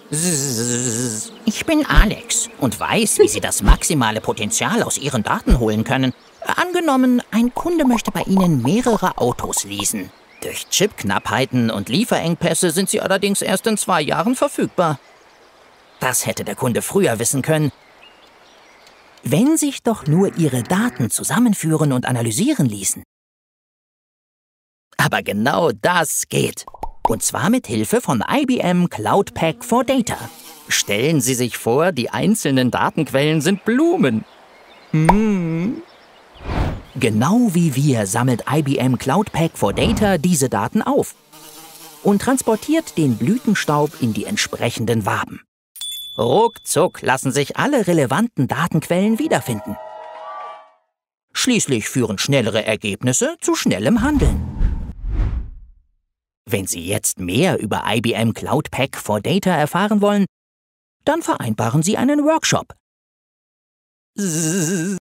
Ich bin Alex und weiß, wie Sie das maximale Potenzial aus Ihren Daten holen können. Angenommen, ein Kunde möchte bei Ihnen mehrere Autos leasen. Durch Chipknappheiten und Lieferengpässe sind sie allerdings erst in 2 Jahren verfügbar. Das hätte der Kunde früher wissen können. Wenn sich doch nur Ihre Daten zusammenführen und analysieren ließen. Aber genau das geht. Und zwar mit Hilfe von IBM Cloud Pak for Data. Stellen Sie sich vor, die einzelnen Datenquellen sind Blumen. Genau wie wir sammelt IBM Cloud Pak for Data diese Daten auf und transportiert den Blütenstaub in die entsprechenden Waben. Ruckzuck lassen sich alle relevanten Datenquellen wiederfinden. Schließlich führen schnellere Ergebnisse zu schnellem Handeln. Wenn Sie jetzt mehr über IBM Cloud Pak for Data erfahren wollen, dann vereinbaren Sie einen Workshop.